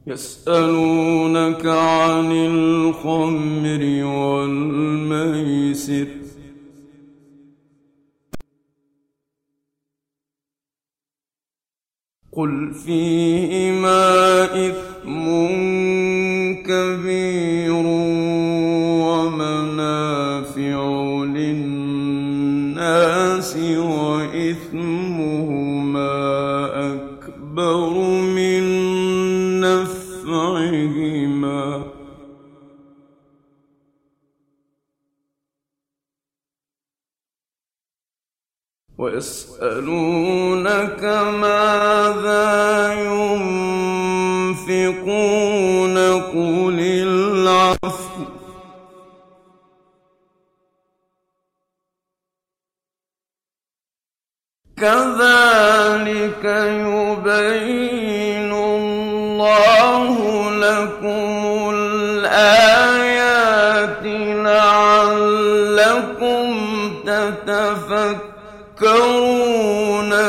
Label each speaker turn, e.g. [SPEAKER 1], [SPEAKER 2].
[SPEAKER 1] يسألونك عن الخمر والميسر قل فيهما إثم كبير ومنافع للناس وإثمهما أكبر من نفعهما ويسألونك ماذا ينفقون قل العفو كذلك يبين الله لكم الآيات لعلكم تتفكرون